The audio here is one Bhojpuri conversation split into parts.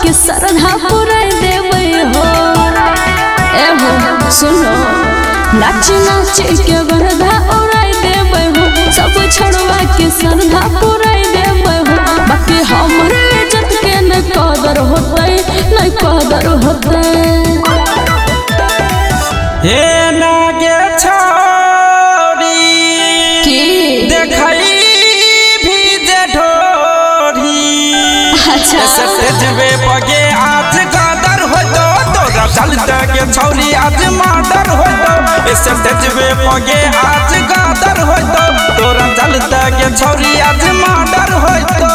के सरधा पुराई देवे हो। ए हो सुनो नाच नाच के गरधा उड़ाई देवे हो। सब छोड़वा के सरधा पुराई देवे हो। बाकी हमरे इज्जत के न कदर होते न कदर होते। हे नागे छोड़ी देखई भी जे ढोरी। अच्छा सजबे पगे आज गादर हो तो तोरा चलते के छौरी आज माडर हो तो। सजबे पगे आज गादर हो तो तोरा चलते के छौरी आज माडर हो तो।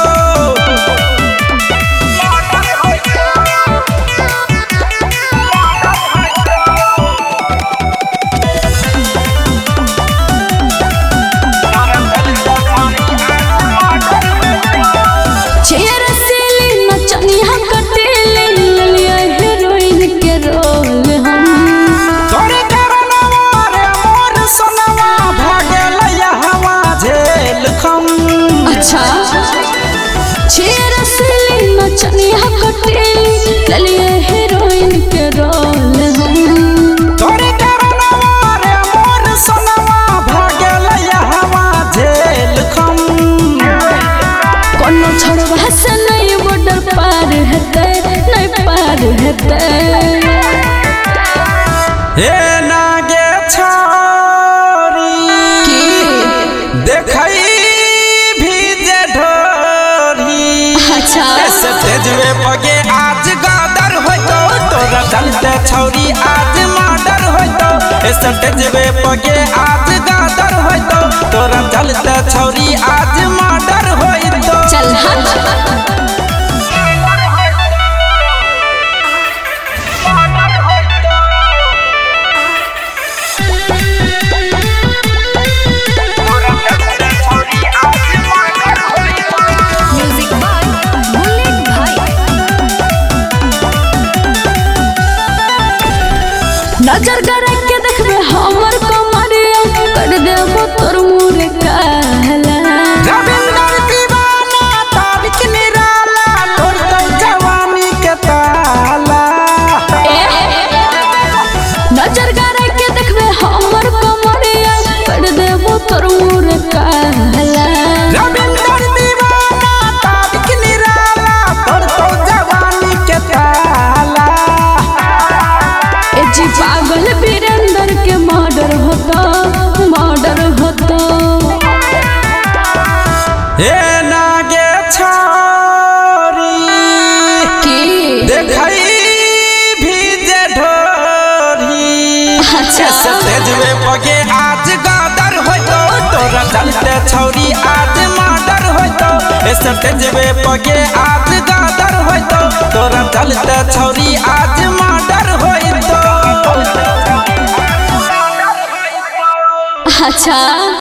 अच्छा छेरसली नचनिया कटेली ललिए हीरोइन के रोल हम। तोरे करनवा रे मोर सोनवा भागल हवा झेल खम। कोनो छोड़वा से नहीं बॉर्डर पार हेते नहीं पार हेते। हे नागे छोरी देखई सजबे पगे आज गादर हो तो तोरा चलते छौरी आज माडर हो तो। सजबे पगे आज गादर हो तो तोरा चलते छौरी आज माडर हो तो। चल नजर करे के देखबे हमर कमरिया कर देबो तोर मुरे कहला। रविंदर दीवाना तारीख निराला तोर तो जवानी के ताला। नजर करे के देखबे हमर कमरिया कर देबो तोर मुरे कहला। रविंदर दीवाना तारीख निराला तोर तो जवानी के ताला। जी पागल वीरेंद्र के मर्डर होता मर्डर होता। हे नागे छोरी देखई भी जे ढोरी। अच्छा सजबे पगे आज गादर हो तो तोरा चलते छौरी आज माडर हो तो। सजबे पगे आज गादर हो तो तोरा चलते छौरी आज माडर हो तो। अच्छा।